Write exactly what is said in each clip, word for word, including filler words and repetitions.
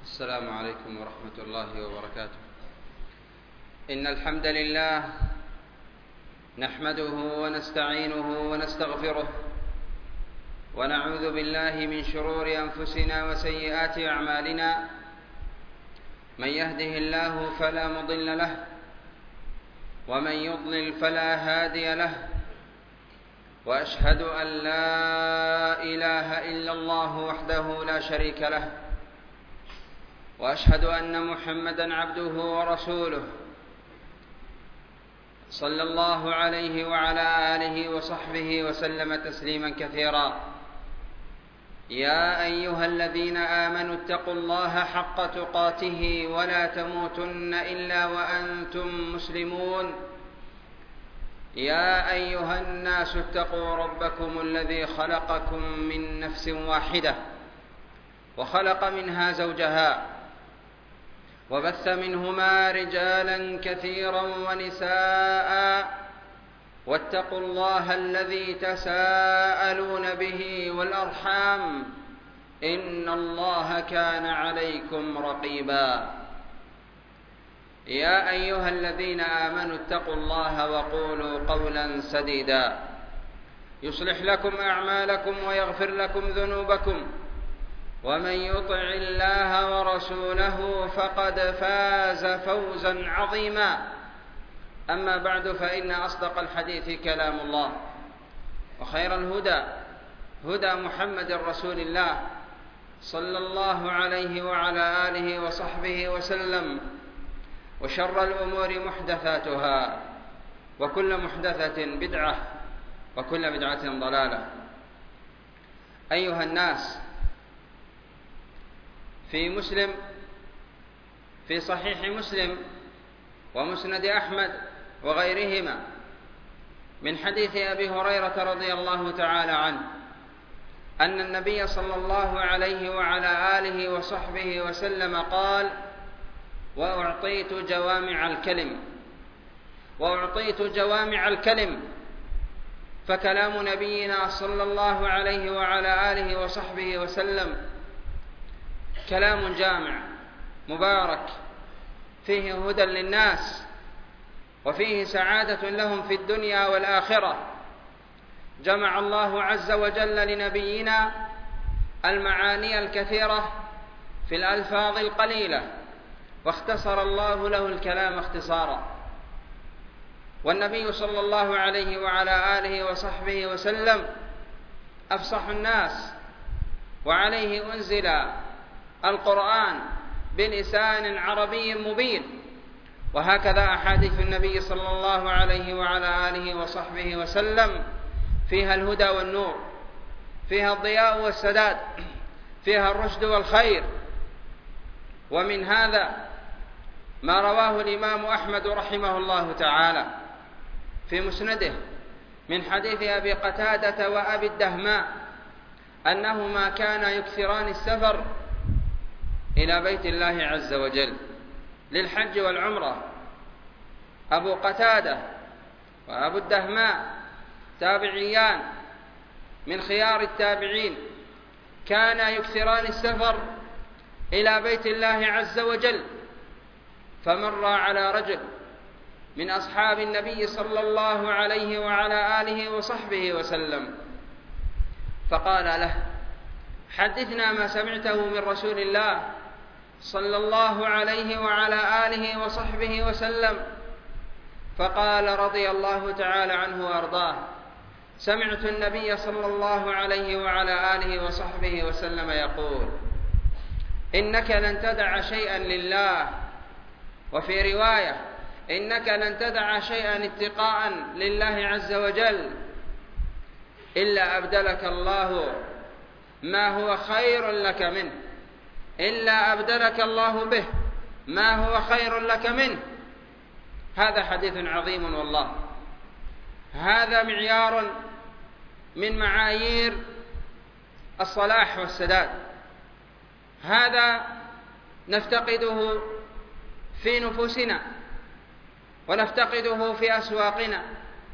السلام عليكم ورحمة الله وبركاته. إن الحمد لله نحمده ونستعينه ونستغفره، ونعوذ بالله من شرور أنفسنا وسيئات أعمالنا. من يهده الله فلا مضل له، ومن يضلل فلا هادي له، وأشهد أن لا إله إلا الله وحده لا شريك له، وأشهد أن محمدًا عبده ورسوله صلى الله عليه وعلى آله وصحبه وسلم تسليمًا كثيرا. يا أيها الذين آمنوا اتقوا الله حق تقاته ولا تموتن إلا وأنتم مسلمون. يا أيها الناس اتقوا ربكم الذي خلقكم من نفس واحدة، وخلق منها زوجها، وبث منهما رجالا كثيرا ونساء، واتقوا الله الذي تساءلون به والأرحام، إن الله كان عليكم رقيبا. يا أيها الذين آمنوا اتقوا الله وقولوا قولا سديدا يصلح لكم أعمالكم ويغفر لكم ذنوبكم، ومن يطع الله ورسوله فقد فاز فوزا عظيما. أما بعد، فإن أصدق الحديث كلام الله، وخير الهدى هدى محمد رسول الله صلى الله عليه وعلى آله وصحبه وسلم، وشر الأمور محدثاتها، وكل محدثة بدعة، وكل بدعة ضلالة. أيها الناس، في مسلم في صحيح مسلم ومسند أحمد وغيرهما من حديث أبي هريرة رضي الله تعالى عنه أن النبي صلى الله عليه وعلى آله وصحبه وسلم قال: وأعطيت جوامع الكلم وأعطيت جوامع الكلم فكلام نبينا صلى الله عليه وعلى آله وصحبه وسلم كلام جامع مبارك، فيه هدى للناس، وفيه سعادة لهم في الدنيا والآخرة. جمع الله عز وجل لنبينا المعاني الكثيرة في الألفاظ القليلة، واختصر الله له الكلام اختصارا. والنبي صلى الله عليه وعلى آله وصحبه وسلم أفصح الناس، وعليه أنزل القرآن بلسان عربي مبين. وهكذا أحاديث النبي صلى الله عليه وعلى آله وصحبه وسلم فيها الهدى والنور، فيها الضياء والسداد، فيها الرشد والخير. ومن هذا ما رواه الإمام أحمد رحمه الله تعالى في مسنده من حديث أبي قتادة وأبي الدهماء أنهما كانا يكثران السفر إلى بيت الله عز وجل للحج والعمرة. أبو قتادة وأبو الدهماء تابعيان من خيار التابعين، كانا يكثران السفر إلى بيت الله عز وجل. فمر على رجل من أصحاب النبي صلى الله عليه وعلى آله وصحبه وسلم فقال له: حدثنا ما سمعته من رسول الله صلى الله عليه وعلى آله وصحبه وسلم. فقال رضي الله تعالى عنه وأرضاه: سمعت النبي صلى الله عليه وعلى آله وصحبه وسلم يقول: إنك لن تدع شيئا لله، وفي رواية: إنك لن تدع شيئا اتقاء لله عز وجل إلا أبدلك الله ما هو خير لك منه إلا أبدلك الله به ما هو خير لك منه. هذا حديث عظيم والله. هذا معيار من معايير الصلاح والسداد. هذا نفتقده في نفوسنا، ونفتقده في أسواقنا،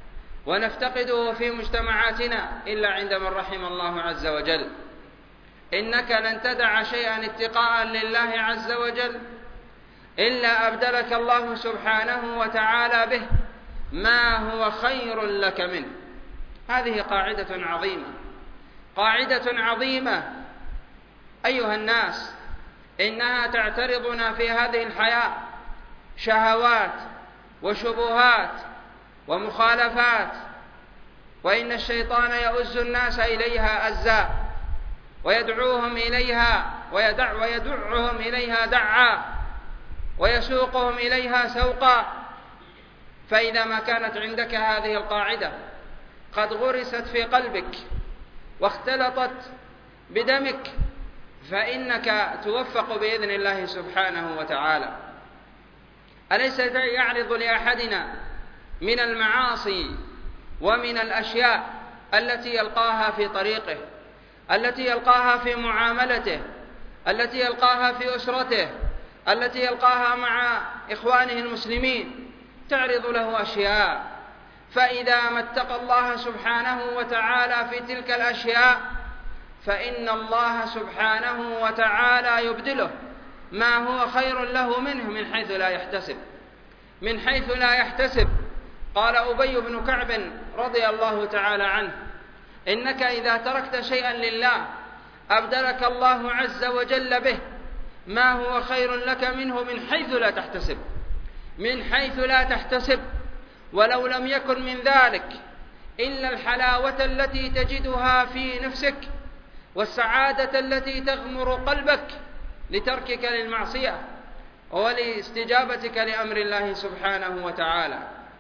ونفتقده في مجتمعاتنا، إلا عند من رحم الله عز وجل. إنك لن تدع شيئا اتقاء لله عز وجل إلا أبدلك الله سبحانه وتعالى به ما هو خير لك منه. هذه قاعدة عظيمة، قاعدة عظيمة أيها الناس، إنها تعترضنا في هذه الحياة شهوات وشبهات ومخالفات، وإن الشيطان يؤز الناس إليها أزا ويدعوهم إليها ويدع ويدعهم إليها دعا ويسوقهم إليها سوقا. فإذا ما كانت عندك هذه القاعدة قد غرست في قلبك واختلطت بدمك فإنك توفق بإذن الله سبحانه وتعالى. أليس يعرض لأحدنا من المعاصي ومن الأشياء التي يلقاها في طريقه، التي يلقاها في معاملته، التي يلقاها في أسرته، التي يلقاها مع إخوانه المسلمين، تعرض له أشياء، فإذا ما اتقى الله سبحانه وتعالى في تلك الأشياء فإن الله سبحانه وتعالى يبدله ما هو خير له منه من حيث لا يحتسب، من حيث لا يحتسب. قال أبي بن كعب رضي الله تعالى عنه: إنك إذا تركت شيئا لله أبدلك الله عز وجل به ما هو خير لك منه من حيث لا تحتسب، من حيث لا تحتسب. ولو لم يكن من ذلك إلا الحلاوة التي تجدها في نفسك والسعادة التي تغمر قلبك لتركك للمعصية ولاستجابتك لأمر الله سبحانه وتعالى.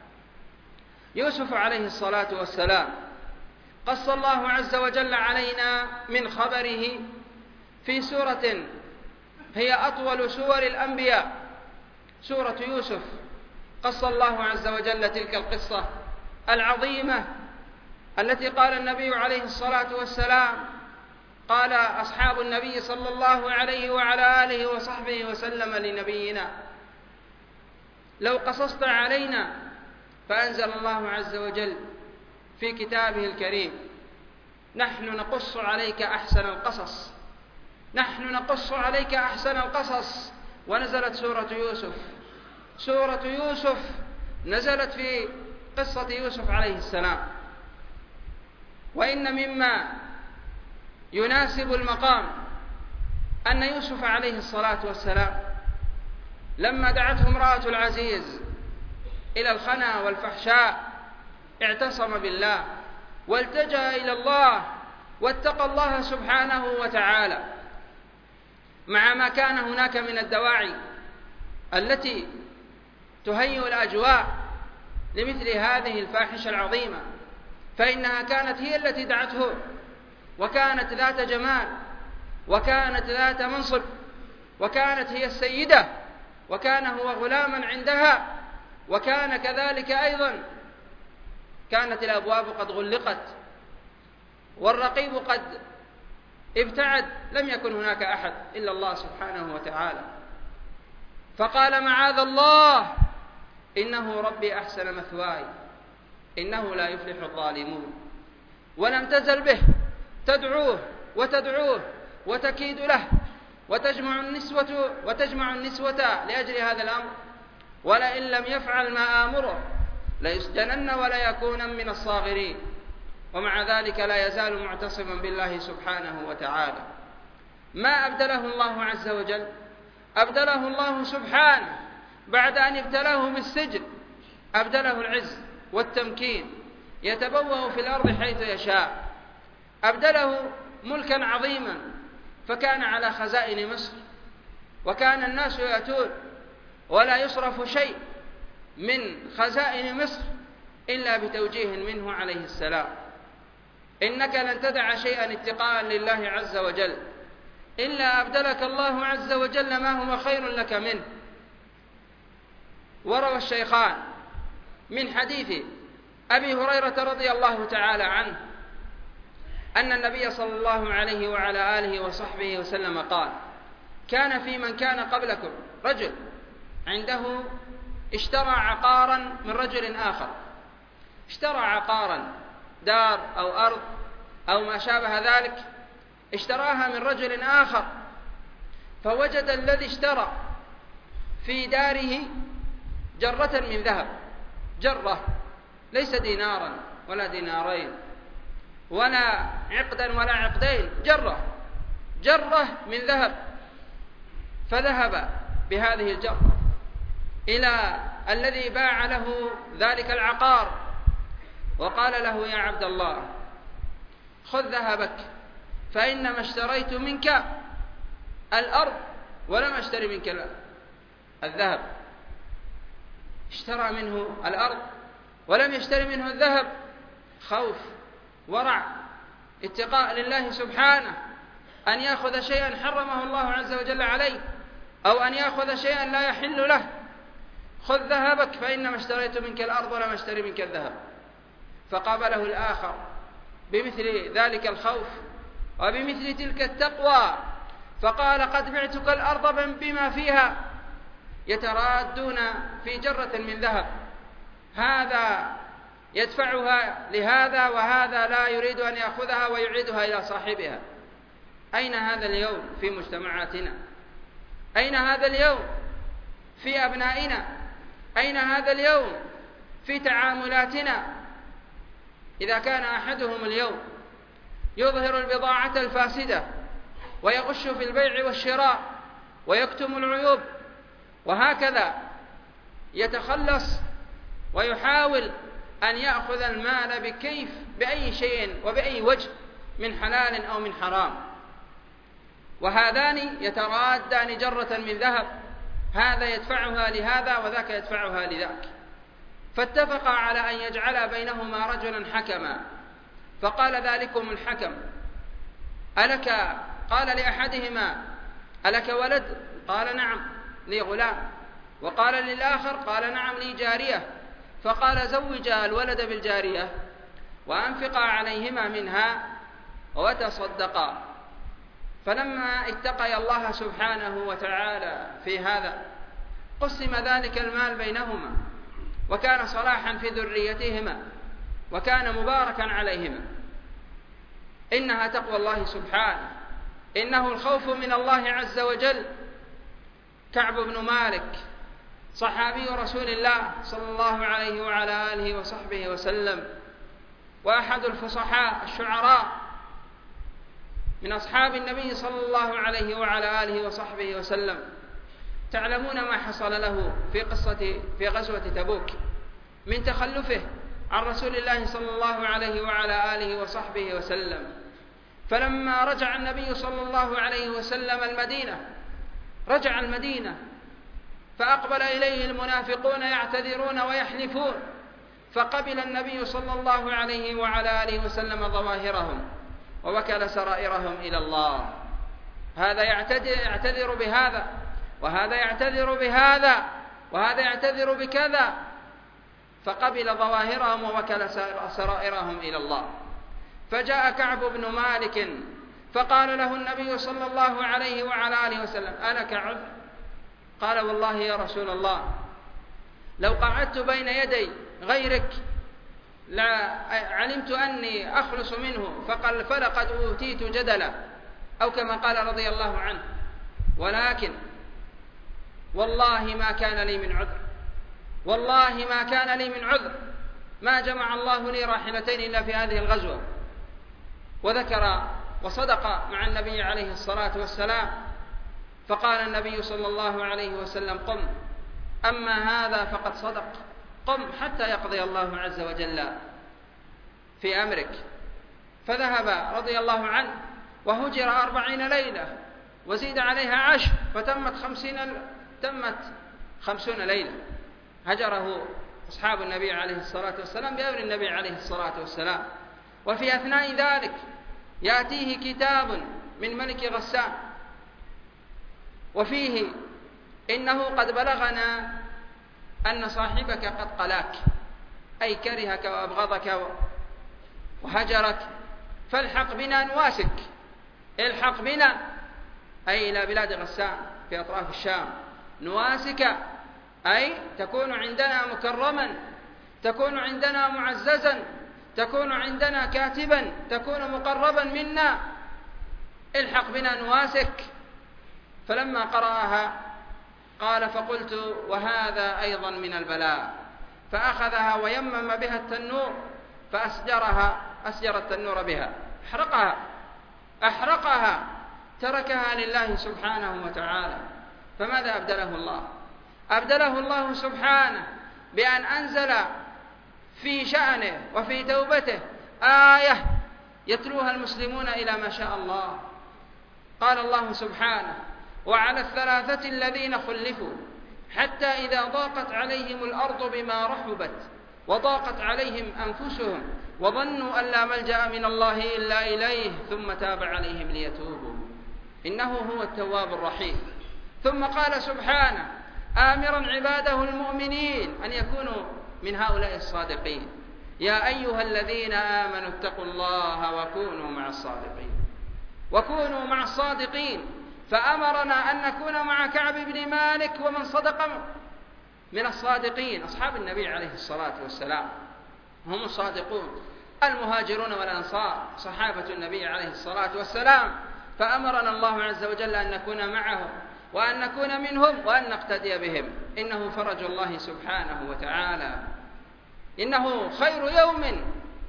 يوسف عليه الصلاة والسلام قص الله عز وجل علينا من خبره في سورة هي أطول سور الأنبياء، سورة يوسف. قص الله عز وجل تلك القصة العظيمة التي قال النبي عليه الصلاة والسلام، قال أصحاب النبي صلى الله عليه وعلى آله وصحبه وسلم لنبينا: لو قصصت علينا، فأنزل الله عز وجل في كتابه الكريم: نحن نقص عليك أحسن القصص، نحن نقص عليك أحسن القصص. ونزلت سورة يوسف. سورة يوسف نزلت في قصة يوسف عليه السلام. وإن مما يناسب المقام أن يوسف عليه الصلاة والسلام لما دعته امرأة العزيز إلى الخنا والفحشاء اعتصم بالله والتجأ إلى الله واتقى الله سبحانه وتعالى، مع ما كان هناك من الدواعي التي تهيئ الأجواء لمثل هذه الفاحشة العظيمة، فإنها كانت هي التي دعته، وكانت ذات جمال، وكانت ذات منصب، وكانت هي السيدة، وكان هو غلاما عندها، وكان كذلك أيضا كانت الأبواب قد غلقت والرقيب قد ابتعد، لم يكن هناك أحد إلا الله سبحانه وتعالى. فقال: معاذ الله، إنه ربي أحسن مثواي إنه لا يفلح الظالمون. ولم تزل به تدعوه وتدعوه وتكيد له وتجمع النسوة وتجمع النسوة لأجل هذا الأمر، ولئن لم يفعل ما آمره ليسجنن ولا يكون من الصاغرين. ومع ذلك لا يزال معتصما بالله سبحانه وتعالى. ما أبدله الله عز وجل؟ أبدله الله سبحانه بعد أن ابتلاه بالسجن، أبدله العز والتمكين، يتبوأ في الأرض حيث يشاء. أبدله ملكا عظيما، فكان على خزائن مصر، وكان الناس يأتون ولا يصرف شيء من خزائن مصر إلا بتوجيه منه عليه السلام. إنك لن تدع شيئا اتقاء لله عز وجل إلا أبدلك الله عز وجل ما هو خير لك منه. وروى الشيخان من حديث أبي هريرة رضي الله تعالى عنه أن النبي صلى الله عليه وعلى آله وصحبه وسلم قال: كان في من كان قبلكم رجل عنده اشترى عقارا من رجل آخر، اشترى عقارا، دار أو أرض أو ما شابه ذلك، اشتراها من رجل آخر، فوجد الذي اشترى في داره جرة من ذهب، جرة ليس دينارا ولا دينارين ولا عقدا ولا عقدين، جرة جرة من ذهب. فذهب بهذه الجرة إلى الذي باع له ذلك العقار وقال له: يا عبد الله، خذ ذهبك، فإنما اشتريت منك الأرض ولم أشتري منك الذهب. اشترى منه الأرض ولم يشتري منه الذهب، خوف، ورع، اتقاء لله سبحانه، أن يأخذ شيئا حرمه الله عز وجل عليه، أو أن يأخذ شيئا لا يحل له. خذ ذهبك، فإنما اشتريت منك الأرض ولم أشتري منك الذهب. فقابله الآخر بمثل ذلك الخوف وبمثل تلك التقوى، فقال: قد بعتك الأرض بما فيها. يترادون في جرة من ذهب، هذا يدفعها لهذا وهذا لا يريد أن يأخذها ويعيدها إلى صاحبها. أين هذا اليوم في مجتمعاتنا؟ أين هذا اليوم في أبنائنا؟ أين هذا اليوم في تعاملاتنا؟ إذا كان أحدهم اليوم يظهر البضاعة الفاسدة ويغش في البيع والشراء ويكتم العيوب، وهكذا يتخلص ويحاول أن يأخذ المال بكيف بأي شيء وبأي وجه من حلال أو من حرام، وهذان يترادان جرة من ذهب، هذا يدفعها لهذا وذاك يدفعها لذاك. فاتفقا على أن يجعل بينهما رجلا حكما، فقال ذلكم الحكم: ألك، قال لأحدهما: ألك ولد؟ قال: نعم لي غلام. وقال للآخر: قال: نعم لي جارية. فقال: زوجا الولد بالجارية وأنفقا عليهما منها وتصدقا. فلما اتقي الله سبحانه وتعالى في هذا قسم ذلك المال بينهما، وكان صلاحا في ذريتهما، وكان مباركا عليهما. إنها تقوى الله سبحانه، إنه الخوف من الله عز وجل. كعب بن مالك صحابي رسول الله صلى الله عليه وعلى آله وصحبه وسلم، وأحد الفصحاء الشعراء من أصحاب النبي صلى الله عليه وعلى آله وصحبه وسلم. تعلمون ما حصل له في قصة في غزوة تبوك من تخلفه عن رسول الله صلى الله عليه وعلى آله وصحبه وسلم. فلما رجع النبي صلى الله عليه وسلم المدينة، رجع المدينة فأقبل إليه المنافقون يعتذرون ويحلفون، فقبل النبي صلى الله عليه وعلى آله وسلم ظواهرهم ووكل سرائرهم إلى الله. هذا يعتذر بهذا، وهذا يعتذر بهذا، وهذا يعتذر بكذا، فقبل ظواهرهم ووكل سرائرهم إلى الله. فجاء كعب بن مالك فقال له النبي صلى الله عليه وعلى آله وسلم: ألك عذر؟ قال: والله يا رسول الله، لو قعدت بين يدي غيرك لعلمت أني أخلص منه، فقال فلقد أوتيت جدلا، أو كما قال رضي الله عنه، ولكن والله ما كان لي من عذر، والله ما كان لي من عذر، ما جمع الله لي راحلتين إلا في هذه الغزوة. وذكر وصدق مع النبي عليه الصلاة والسلام، فقال النبي صلى الله عليه وسلم: قم، أما هذا فقد صدق، قم حتى يقضي الله عز وجل في أمرك. فذهب رضي الله عنه وهجر أربعين ليلة وزيد عليها عشر، فتمت خمسين تمت خمسون ليلة هجره أصحاب النبي عليه الصلاة والسلام بأمر النبي عليه الصلاة والسلام. وفي أثناء ذلك يأتيه كتاب من ملك غسان وفيه: إنه قد بلغنا أن صاحبك قد قلاك، أي كرهك وأبغضك وهجرك، فالحق بنا نواسك. الحق بنا أي إلى بلاد غسان في أطراف الشام، نواسك أي تكون عندنا مكرما، تكون عندنا معززا، تكون عندنا كاتبا، تكون مقربا منا. الحق بنا نواسك. فلما قرأها قال فقلت وهذا أيضا من البلاء، فأخذها ويمم بها التنور فأسجرها، أسجر التنور بها، أحرقها أحرقها تركها لله سبحانه وتعالى. فماذا أبدله الله؟ أبدله الله سبحانه بأن أنزل في شأنه وفي توبته آية يتلوها المسلمون إلى ما شاء الله. قال الله سبحانه وعلى الثلاثة الذين خلفوا حتى إذا ضاقت عليهم الأرض بما رحبت وضاقت عليهم أنفسهم وظنوا أن لا ملجأ من الله إلا إليه ثم تاب عليهم ليتوبوا إنه هو التواب الرحيم. ثم قال سبحانه آمرا عباده المؤمنين أن يكونوا من هؤلاء الصادقين يا أيها الذين آمنوا اتقوا الله وكونوا مع الصادقين وكونوا مع الصادقين. فأمرنا أن نكون مع كعب بن مالك ومن صدق من الصادقين، أصحاب النبي عليه الصلاة والسلام هم الصادقون المهاجرون والأنصار صحابة النبي عليه الصلاة والسلام. فأمرنا الله عز وجل أن نكون معهم وأن نكون منهم وأن نقتدي بهم. إنه فرج الله سبحانه وتعالى، إنه خير يوم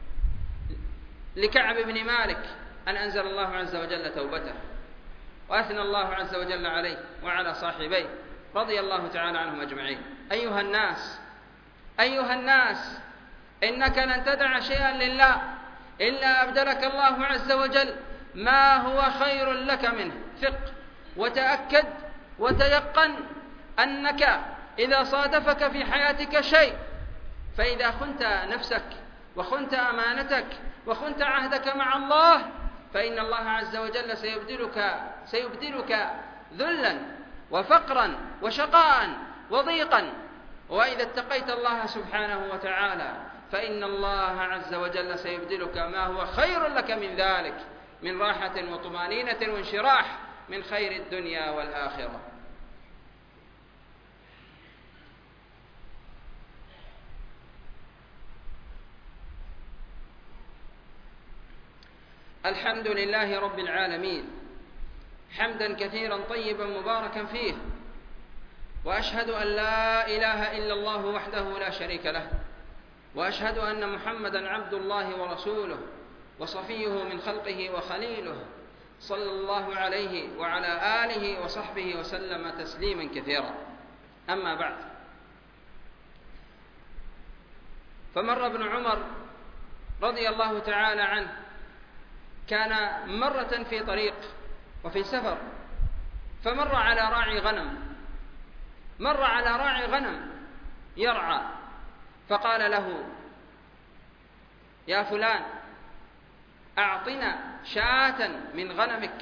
لكعب بن مالك أن أنزل الله عز وجل توبته، وأثنى الله عز وجل عليه وعلى صاحبيه رضي الله تعالى عنهم أجمعين. أيها الناس أيها الناس إنك لن تدع شيئا لله إلا أبدلك الله عز وجل ما هو خير لك منه. ثق وتأكد وتيقن أنك إذا صادفك في حياتك شيء، فإذا خنت نفسك وخنت أمانتك وخنت عهدك مع الله، فإن الله عز وجل سيبدلك سيبدلك ذلا وفقرا وشقاء وضيقا. وإذا اتقيت الله سبحانه وتعالى فإن الله عز وجل سيبدلك ما هو خير لك من ذلك، من راحة وطمانينة وانشراح من خير الدنيا والآخرة. الحمد لله رب العالمين حمدا كثيرا طيبا مباركا فيه، وأشهد أن لا إله إلا الله وحده لا شريك له، وأشهد أن محمدا عبد الله ورسوله وصفيه من خلقه وخليله، صلى الله عليه وعلى آله وصحبه وسلم تسليما كثيرا. أما بعد، فمر ابن عمر رضي الله تعالى عنه كان مرة في طريق وفي سفر، فمر على راعي غنم مر على راعي غنم يرعى، فقال له يا فلان أعطنا شاة من غنمك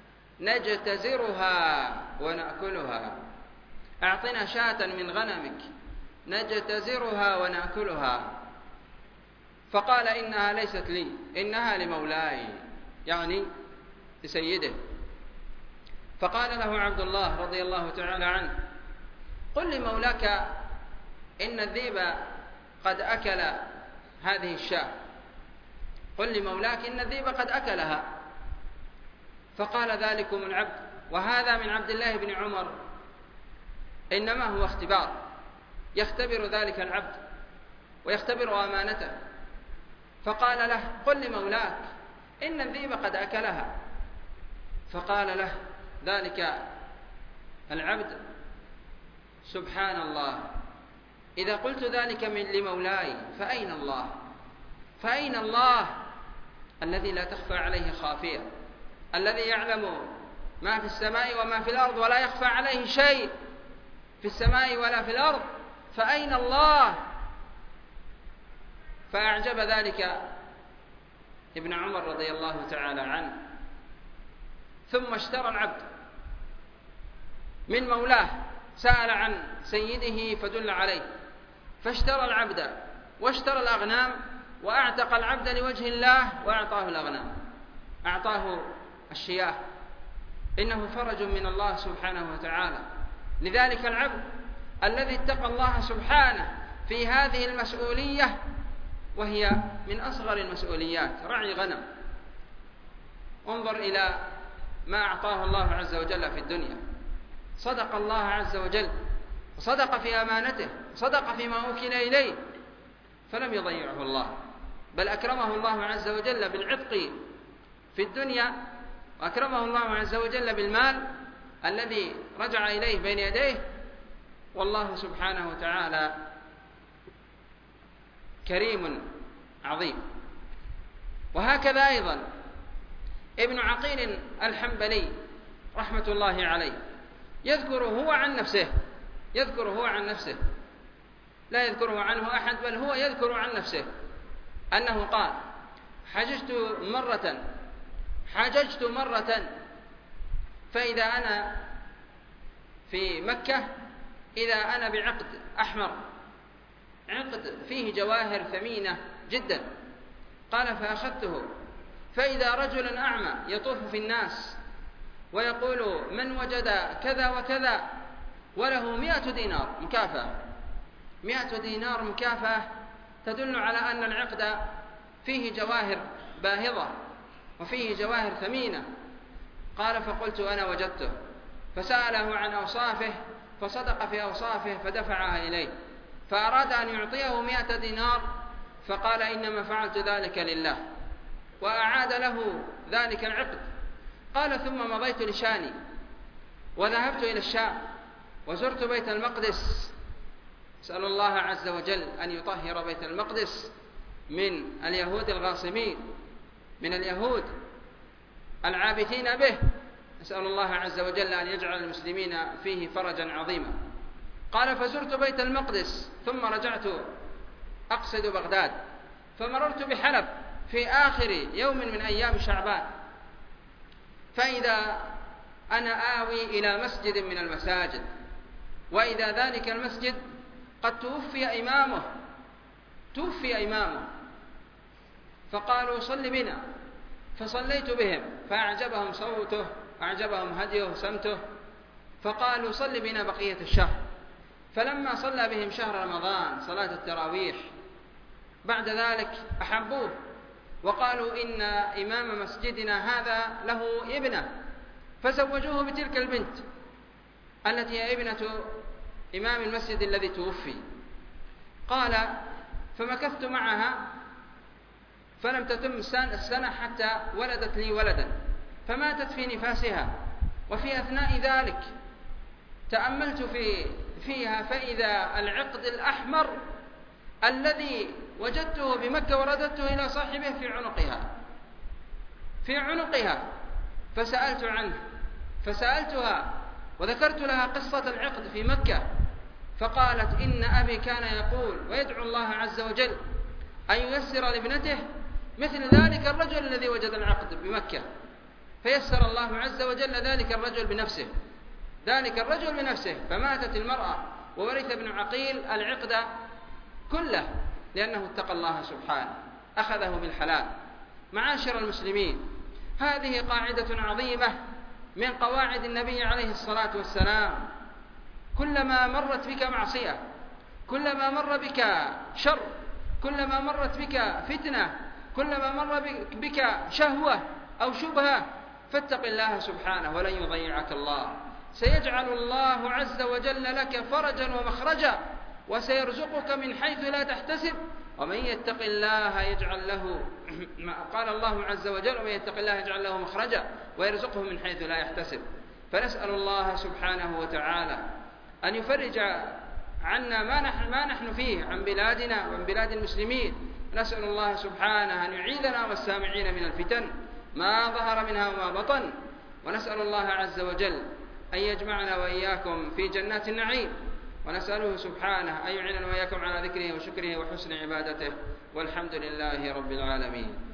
نجتزرها ونأكلها أعطنا شاة من غنمك نجتزرها ونأكلها. فقال إنها ليست لي، إنها لمولاي، يعني لسيده. فقال له عبد الله رضي الله تعالى عنه قل لمولاك إن الذئب قد أكل هذه الشاة، قل لمولاك إن الذئب قد أكلها. فقال ذلكم العبد، وهذا من عبد الله بن عمر، إنما هو اختبار، يختبر ذلك العبد ويختبر أمانته. فقال له قل لمولاك إن الذئب قد أكلها. فقال له ذلك العبد سبحان الله، إذا قلت ذلك من لمولاي فأين الله فأين الله الذي لا تخفى عليه خافية، الذي يعلم ما في السماء وما في الأرض ولا يخفى عليه شيء في السماء ولا في الأرض، فأين الله؟ فأعجب ذلك ابن عمر رضي الله تعالى عنه. ثم اشترى العبد من مولاه، سأل عن سيده فدل عليه، فاشترى العبد واشترى الأغنام وأعتق العبد لوجه الله وأعطاه الأغنام، أعطاه الشياه. إنه فرج من الله سبحانه وتعالى لذلك العبد الذي اتقى الله سبحانه في هذه المسؤولية، وهي من أصغر المسؤوليات، رعي غنم. انظر إلى ما أعطاه الله عز وجل في الدنيا. صدق الله عز وجل، وصدق في أمانته، وصدق فيما أوكل إليه، فلم يضيعه الله، بل أكرمه الله عز وجل بالعتق في الدنيا، وأكرمه الله عز وجل بالمال الذي رجع إليه بين يديه. والله سبحانه وتعالى كريم عظيم. وهكذا أيضا ابن عقيل الحنبلي رحمة الله عليه يذكر هو عن نفسه يذكر هو عن نفسه لا يذكره عنه أحد، بل هو يذكر عن نفسه أنه قال: حججت مرة حججت مرة فإذا أنا في مكة إذا أنا بعقد أحمر، عقد فيه جواهر ثمينة جدا. قال: فأخذته فإذا رجل أعمى يطوف في الناس ويقول: من وجد كذا وكذا وله مئة دينار مكافأة. مئة دينار مكافأة تدل على أن العقد فيه جواهر باهظة وفيه جواهر ثمينة. قال: فقلت أنا وجدته، فسأله عن أوصافه فصدق في أوصافه فدفعها إليه، فأراد أن يعطيه مئة دينار فقال: إنما فعلت ذلك لله، وأعاد له ذلك العقد. قال: ثم مضيت لشاني وذهبت إلى الشام وزرت بيت المقدس، أسأل الله عز وجل أن يطهر بيت المقدس من اليهود الغاصبين، من اليهود العابثين به. أسأل الله عز وجل أن يجعل المسلمين فيه فرجا عظيما. قال: فزرت بيت المقدس ثم رجعت أقصد بغداد، فمررت بحلب في آخر يوم من أيام شعبان، فإذا أنا آوي إلى مسجد من المساجد، وإذا ذلك المسجد قد توفي إمامه توفي إمامه فقالوا: صل بنا، فصليت بهم فأعجبهم صوته أعجبهم هديه وسمته، فقالوا: صل بنا بقية الشهر. فلما صلى بهم شهر رمضان صلاة التراويح بعد ذلك أحبوه وقالوا: إن إمام مسجدنا هذا له ابنة، فزوجوه بتلك البنت التي هي ابنة إمام المسجد الذي توفي. قال: فمكثت معها فلم تتم السنة حتى ولدت لي ولدا، فماتت في نفاسها. وفي أثناء ذلك تأملت في فيها فإذا العقد الأحمر الذي وجدته بمكة ورددته إلى صاحبه في عنقها في عنقها فسألت عنه فسألتها وذكرت لها قصة العقد في مكة، فقالت: إن أبي كان يقول ويدعو الله عز وجل أن ييسر لابنته مثل ذلك الرجل الذي وجد العقد بمكة، فيسر الله عز وجل ذلك الرجل بنفسه ذلك الرجل بنفسه فماتت المرأة، وورث ابن عقيل العقد كله لأنه اتقى الله سبحانه، أخذه بالحلال. معاشر المسلمين، هذه قاعدة عظيمة من قواعد النبي عليه الصلاة والسلام. كلما مرت بك معصية، كلما مر بك شر، كلما مرت بك فتنة، كلما مر بك شهوة أو شبهة، فاتق الله سبحانه ولن يضيعك الله. سيجعل الله عز وجل لك فرجا ومخرجا، وسيرزقك من حيث لا تحتسب. ومن يتق الله يجعل له قال الله عز وجل: ومن يتق الله يجعل له مخرجا ويرزقه من حيث لا يحتسب. فنسأل الله سبحانه وتعالى أن يفرج عنا ما نحن, ما نحن فيه عن بلادنا وعن بلاد المسلمين. نسأل الله سبحانه أن يعيذنا والسامعين من الفتن ما ظهر منها وما بطن، ونسأل الله عز وجل أن يجمعنا وإياكم في جنات النعيم، ونسأله سبحانه أن يعيننا وإياكم على ذكره وشكره وحسن عبادته، والحمد لله رب العالمين.